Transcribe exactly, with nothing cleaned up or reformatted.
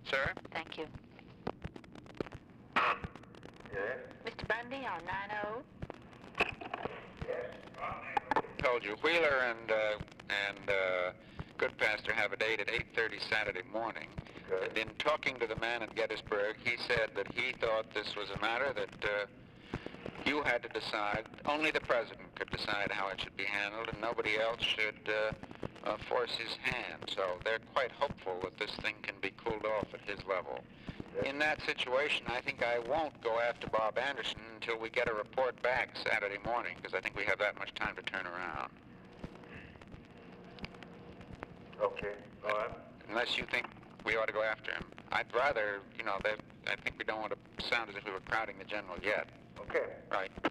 Sir? Thank you. Yes? Mister Bundy on nine oh? Yes? Told you, Wheeler and, uh, and, uh, Goodpaster have a date at eight thirty Saturday morning. Good. And in talking to the man at Gettysburg, he said that he thought this was a matter that, uh, you had to decide. Only the president could decide how it should be handled, and nobody else should, uh, uh, force his hand. So they're quite hopeful that this thing can be cooled off at his level. In that situation, I think I won't go after Bob Anderson until we get a report back Saturday morning, because I think we have that much time to turn around. Okay. All right. Unless you think we ought to go after him. I'd rather, you know, they, I think we don't want to sound as if we were crowding the general yet. Okay. Right.